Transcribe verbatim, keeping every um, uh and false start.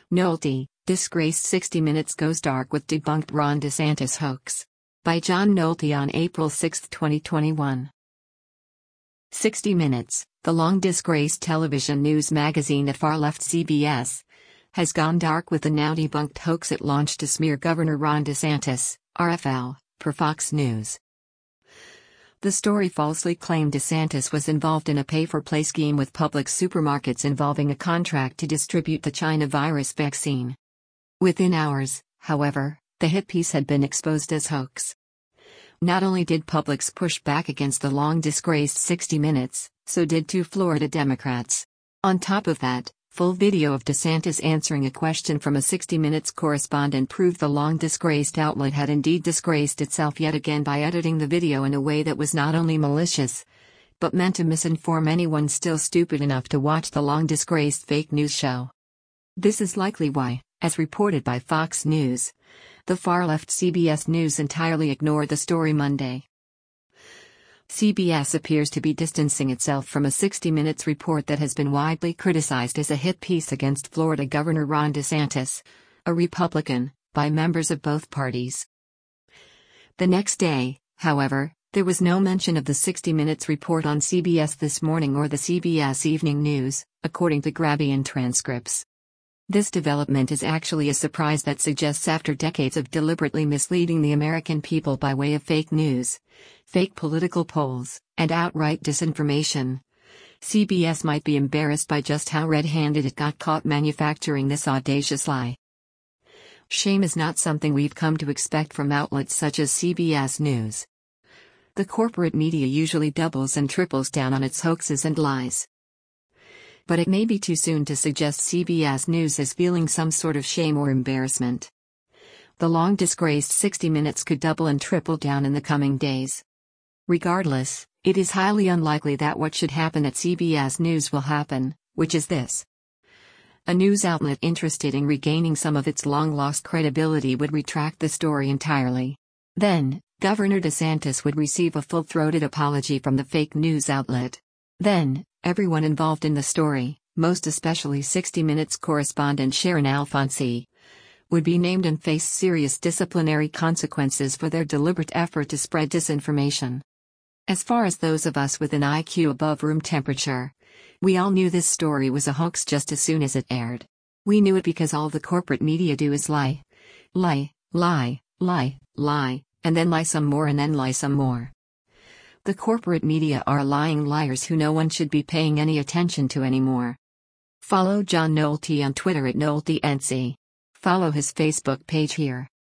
Nolte, disgraced sixty minutes goes dark with debunked Ron DeSantis hoax. By John Nolte on April sixth, twenty twenty-one. sixty minutes, the long-disgraced television news magazine at far-left C B S, has gone dark with the now-debunked hoax it launched to smear Governor Ron DeSantis, R F L, per Fox News. The story falsely claimed DeSantis was involved in a pay-for-play scheme with Publix supermarkets involving a contract to distribute the China virus vaccine. Within hours, however, the hit piece had been exposed as hoax. Not only did Publix push back against the long-disgraced sixty minutes, so did two Florida Democrats. On top of that, full video of DeSantis answering a question from a sixty minutes correspondent proved the long-disgraced outlet had indeed disgraced itself yet again by editing the video in a way that was not only malicious, but meant to misinform anyone still stupid enough to watch the long-disgraced fake news show. This is likely why, as reported by Fox News, the far-left C B S News entirely ignored the story Monday. C B S appears to be distancing itself from a sixty minutes report that has been widely criticized as a hit piece against Florida Governor Ron DeSantis, a Republican, by members of both parties. The next day, however, there was no mention of the sixty minutes report on C B S This Morning or the C B S Evening News, according to Grabien transcripts. This development is actually a surprise that suggests after decades of deliberately misleading the American people by way of fake news, fake political polls, and outright disinformation, C B S might be embarrassed by just how red-handed it got caught manufacturing this audacious lie. Shame is not something we've come to expect from outlets such as C B S News. The corporate media usually doubles and triples down on its hoaxes and lies. But it may be too soon to suggest C B S News is feeling some sort of shame or embarrassment. The long-disgraced sixty minutes could double and triple down in the coming days. Regardless, it is highly unlikely that what should happen at C B S News will happen, which is this. A news outlet interested in regaining some of its long-lost credibility would retract the story entirely. Then, Governor DeSantis would receive a full-throated apology from the fake news outlet. Then, everyone involved in the story, most especially sixty minutes correspondent Sharon Alfonsi, would be named and face serious disciplinary consequences for their deliberate effort to spread disinformation. As far as those of us with an I Q above room temperature, we all knew this story was a hoax just as soon as it aired. We knew it because all the corporate media do is lie. Lie, lie, lie, lie, and then lie some more and then lie some more. The corporate media are lying liars who no one should be paying any attention to anymore. Follow John Nolte on Twitter at NolteNC. Follow his Facebook page here.